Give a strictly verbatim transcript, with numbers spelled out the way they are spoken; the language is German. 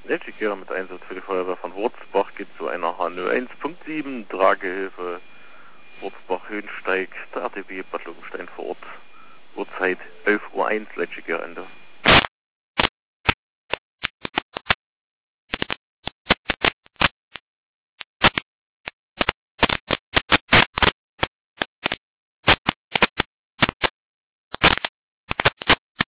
Letztgeher mit Einsatz für die Feuerwehr von Wurzbach geht zu einer H null eins Punkt sieben Tragehilfe Wurzbach-Höhensteig, der R T B Bad Lobenstein vor Ort. Uhrzeit elf Uhr eins, Letztgeher Ende.